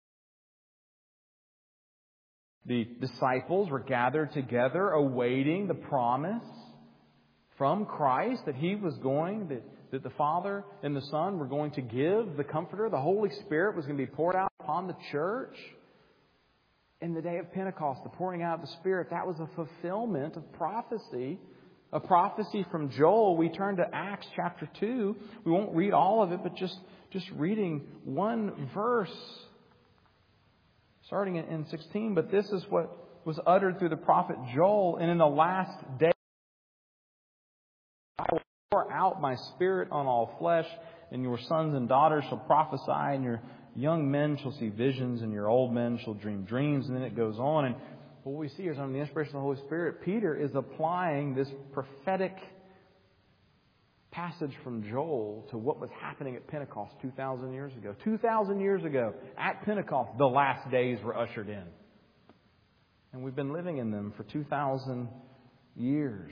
The disciples were gathered together awaiting the promise from Christ that He was going, that, that the Father and the Son were going to give the Comforter. The Holy Spirit was going to be poured out upon the church. In the day of Pentecost, the pouring out of the Spirit, that was a fulfillment of prophecy. A prophecy from Joel. We turn to Acts chapter two. We won't read all of it, but just, just reading one verse. Starting in sixteen. But this is what was uttered through the prophet Joel. And in the last day, I will pour out my Spirit on all flesh. And your sons and daughters shall prophesy. And your young men shall see visions. And your old men shall dream dreams. And then it goes on. And what we see is under the inspiration of the Holy Spirit, Peter is applying this prophetic passage from Joel to what was happening at Pentecost two thousand years ago. two thousand years ago, at Pentecost, the last days were ushered in. And we've been living in them for two thousand years.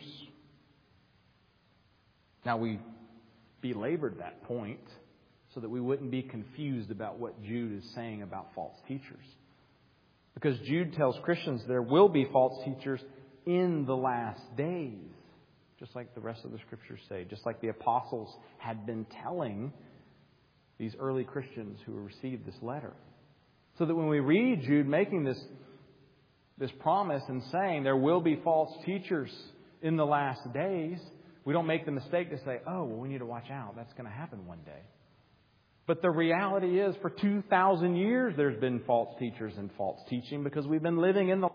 Now, we belabored that point so that we wouldn't be confused about what Jude is saying about false teachers. Because Jude tells Christians there will be false teachers in the last days. just like the rest of the Scriptures say, just like the apostles had been telling these early Christians who received this letter. So that when we read Jude making this, this promise and saying there will be false teachers in the last days, we don't make the mistake to say, oh, well, we need to watch out. That's going to happen one day. But the reality is, for two thousand years, there's been false teachers and false teaching because we've been living in the...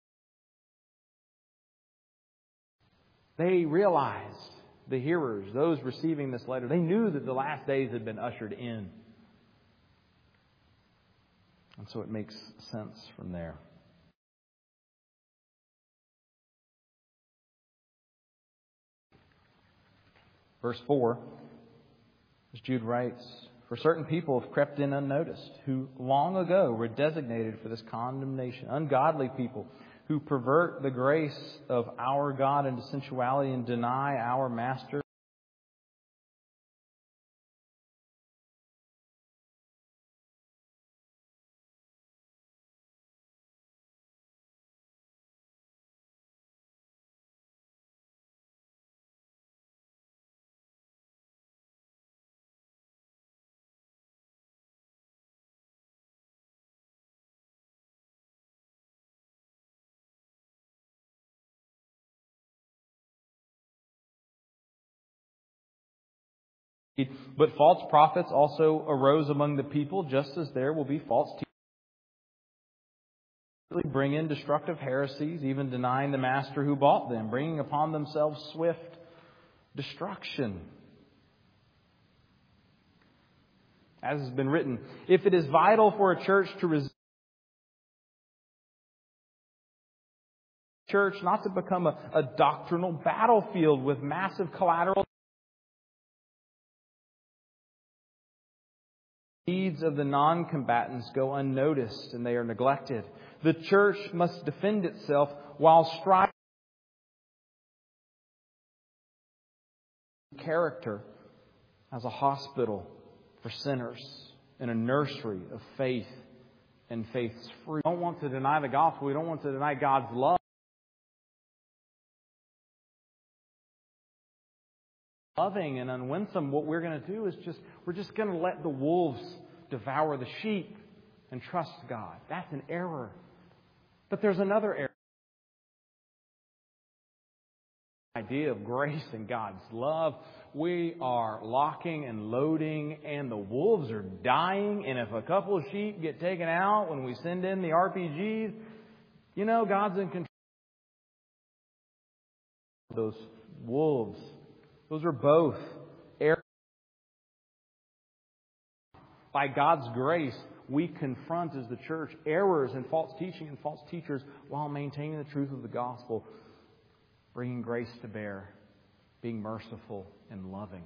They realized, the hearers, those receiving this letter, they knew that the last days had been ushered in. And so it makes sense from there. Verse four, as Jude writes, for certain people have crept in unnoticed, who long ago were designated for this condemnation. Ungodly people who pervert the grace of our God into sensuality and deny our Master. But false prophets also arose among the people, just as there will be false teachers. Bring in destructive heresies, even denying the Master who bought them, bringing upon themselves swift destruction. As has been written, if it is vital for a church to resist church not to become a, a doctrinal battlefield with massive collateral, needs of the non-combatants go unnoticed and they are neglected. The church must defend itself while striving character as a hospital for sinners and a nursery of faith and faith's fruit. We don't want to deny the gospel. We don't want to deny God's love. Loving and unwinsome, what we're going to do is just, we're just going to let the wolves devour the sheep and trust God. That's an error. But there's another error. The idea of grace and God's love. We are locking and loading and the wolves are dying. And if a couple of sheep get taken out when we send in the R P Gs, you know, God's in control of those wolves. Those are both errors. By God's grace, we confront as the church errors and false teaching and false teachers while maintaining the truth of the gospel, bringing grace to bear, being merciful and loving.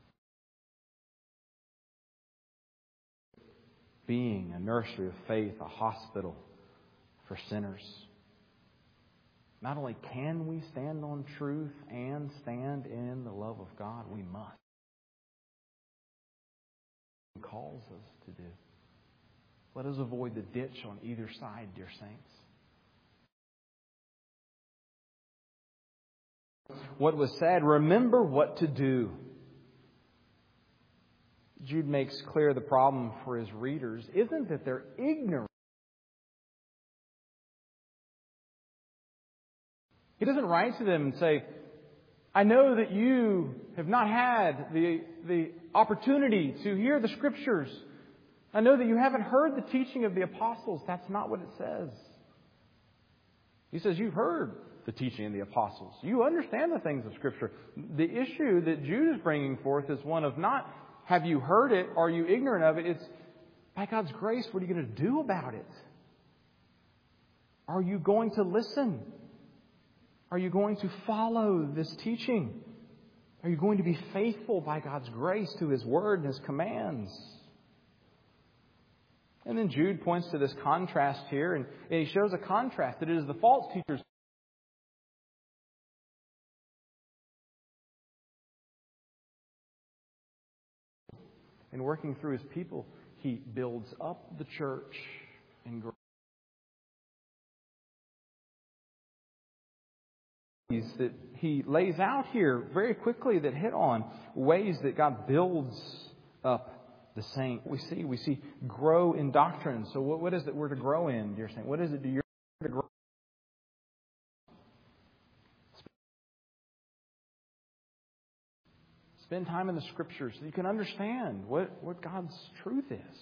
Being a nursery of faith, a hospital for sinners. Not only can we stand on truth and stand in the love of God, we must. He calls us to do. Let us avoid the ditch on either side, dear saints. What was said, remember what to do. Jude makes clear the problem for his readers isn't that they're ignorant. He doesn't write to them and say, I know that you have not had the, the opportunity to hear the Scriptures. I know that you haven't heard the teaching of the apostles. That's not what it says. He says, you've heard the teaching of the apostles. You understand the things of Scripture. The issue that Jude is bringing forth is one of not, have you heard it? Are you ignorant of it? It's, by God's grace, what are you going to do about it? Are you going to listen? Are you going to follow this teaching? Are you going to be faithful by God's grace to His Word and His commands? And then Jude points to this contrast here, and he shows a contrast that it is the false teachers in working through His people, He builds up the church in grace. that he lays out here very quickly that hit on ways that God builds up the saint. We see, we see grow in doctrine. So what, what is it we're to grow in, dear saint? What is it you're to grow? Spend time in the Scriptures so you can understand what, what God's truth is.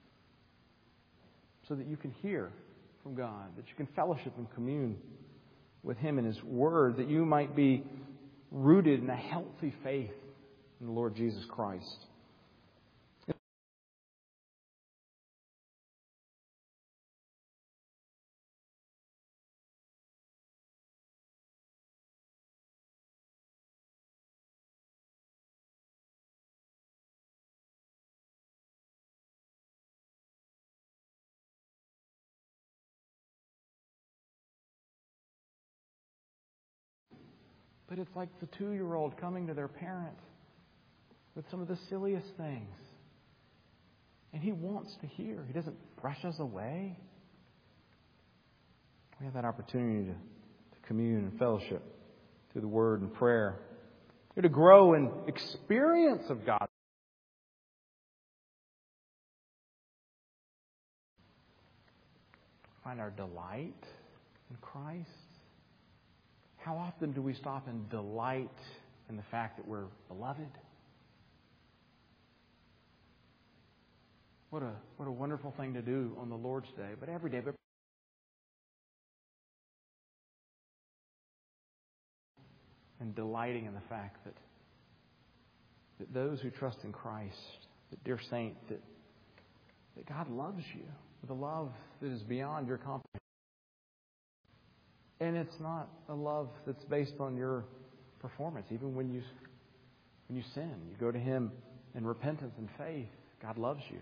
So that you can hear from God, that you can fellowship and commune with Him and His Word, that you might be rooted in a healthy faith in the Lord Jesus Christ. But it's like the two-year-old coming to their parent with some of the silliest things. And he wants to hear. He doesn't brush us away. We have that opportunity to, to commune and fellowship through the Word and prayer. We're to grow in experience of God. Find our delight in Christ. How often do we stop and delight in the fact that we're beloved? What a what a wonderful thing to do on the Lord's Day, but every day. But and delighting in the fact that that those who trust in Christ, that dear saint, that that God loves you with a love that is beyond your comprehension. And it's not a love that's based on your performance. Even when you when you sin, you go to Him in repentance and faith. God loves you.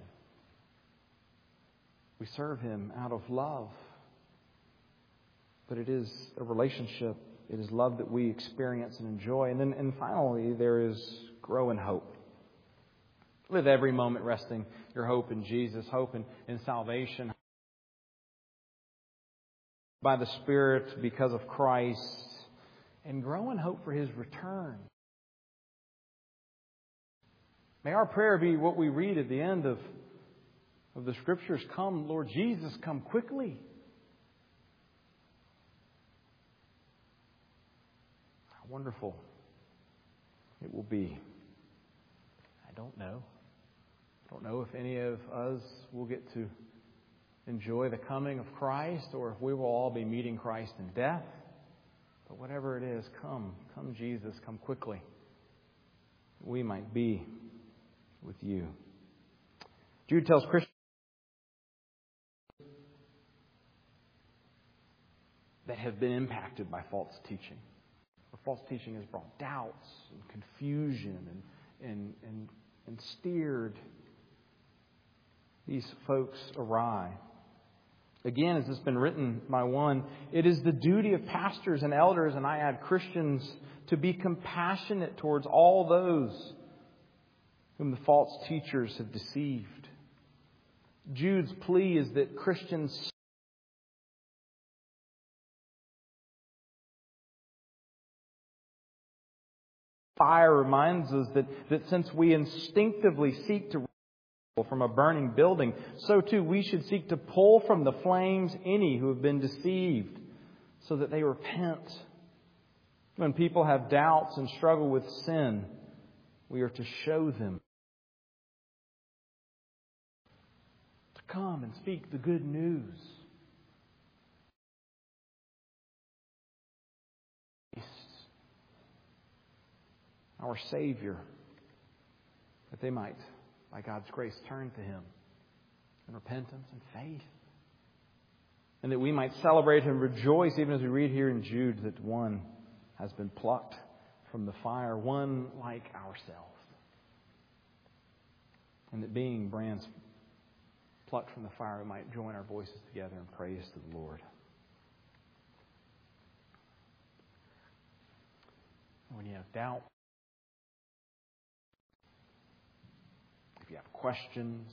We serve Him out of love. But it is a relationship. It is love that we experience and enjoy. And then and finally, there is grow in hope. Live every moment resting your hope in Jesus, hope in, in salvation. By the Spirit, because of Christ, and grow in hope for His return. May our prayer be what we read at the end of, of the Scriptures. Come, Lord Jesus, come quickly. How wonderful it will be. I don't know. I don't know if any of us will get to enjoy the coming of Christ, or if we will all be meeting Christ in death. But whatever it is, come, come Jesus, come quickly. We might be with you. Jude tells Christians that have been impacted by false teaching. Where false teaching has brought doubts and confusion and, and, and, and steered these folks awry. Again, as it's been written by one, it is the duty of pastors and elders, and I add Christians, to be compassionate towards all those whom the false teachers have deceived. Jude's plea is that Christians fire reminds us that, that since we instinctively seek to from a burning building, so too we should seek to pull from the flames any who have been deceived, so that they repent. When people have doubts and struggle with sin, we are to show them to come and speak the good news. Our Savior, that they might, by God's grace, turn to Him in repentance and faith. And that we might celebrate and rejoice, even as we read here in Jude, that one has been plucked from the fire, one like ourselves. And that being brands plucked from the fire, we might join our voices together in praise to the Lord. When you have doubt, if you have questions,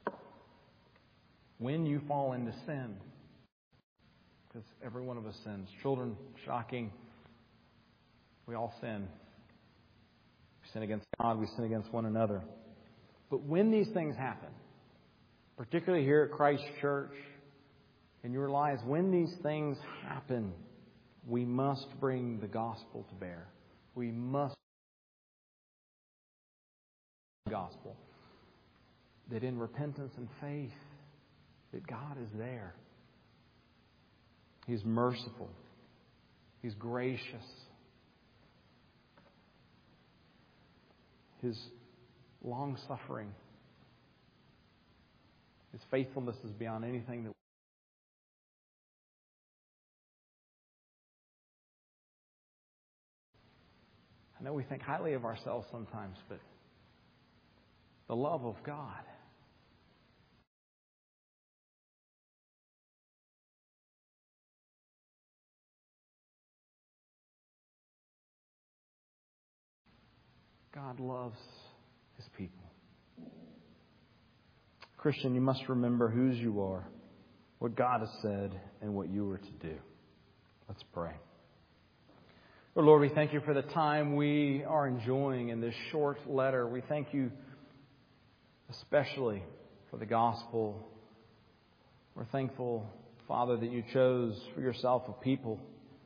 when you fall into sin, because every one of us sins. Children, shocking We all sin. We sin against God. We sin against one another. But when these things happen, particularly here at Christ Church, in your lives, when these things happen, we must bring the gospel to bear. We must bring the gospel. That in repentance and faith, that God is there. He's merciful. He's gracious. His long-suffering, His faithfulness is beyond anything that I know we think highly of ourselves sometimes, but the love of God God loves His people. Christian, you must remember whose you are, what God has said, and what you are to do. Let's pray. Oh Lord, we thank you for the time we are enjoying in this short letter. We thank you especially for the gospel. We're thankful, Father, that you chose for yourself a people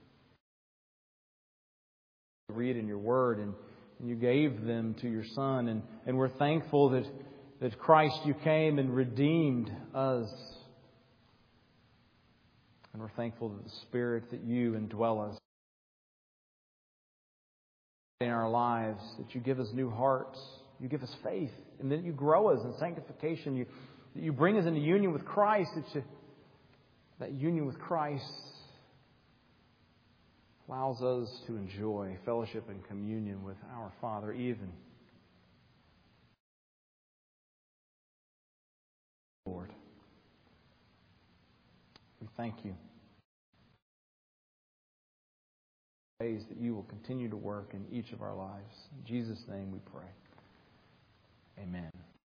to read in your word, and And you gave them to your Son. And, and we're thankful that, that Christ, you came and redeemed us. And we're thankful that the Spirit that you indwell us in our lives, that you give us new hearts, you give us faith, and that you grow us in sanctification. You, that you bring us into union with Christ. That, you, that union with Christ allows us to enjoy fellowship and communion with our Father, even Lord. We thank you. Ways that you will continue to work in each of our lives. In Jesus' name we pray. Amen.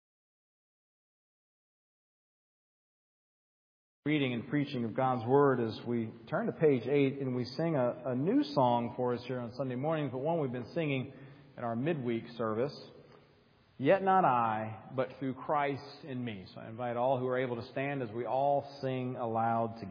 Reading and preaching of God's Word as we turn to page eight and we sing a, a new song for us here on Sunday mornings, but one we've been singing in our midweek service. Yet not I, but through Christ in me. So I invite all who are able to stand as we all sing aloud together.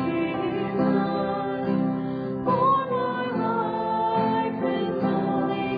For my life is only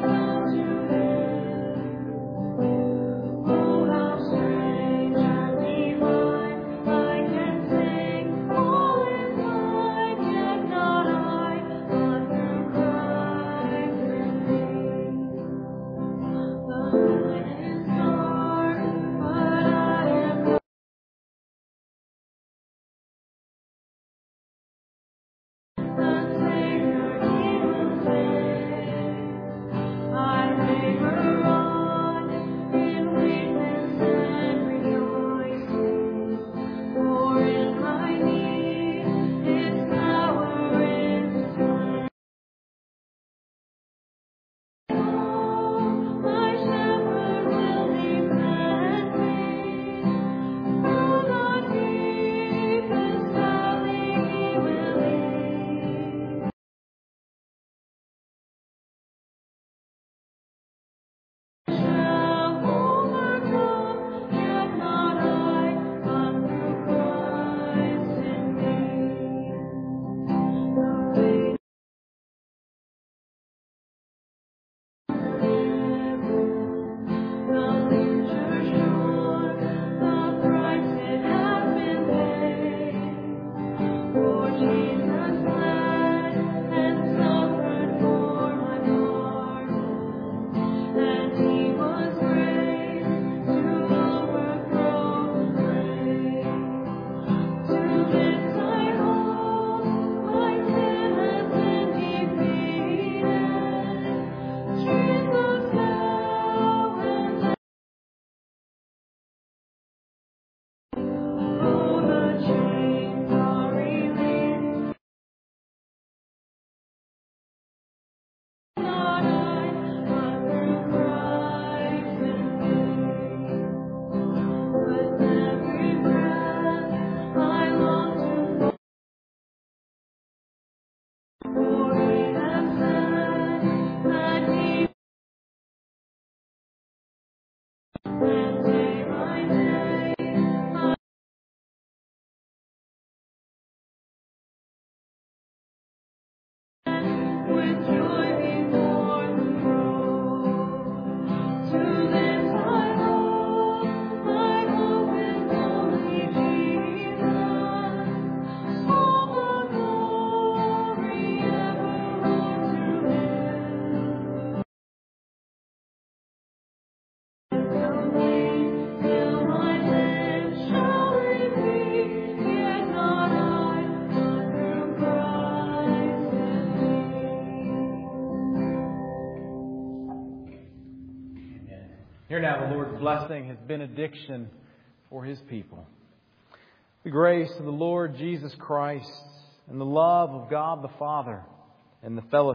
Hear now the Lord's blessing, His benediction for His people. The grace of the Lord Jesus Christ and the love of God the Father and the fellowship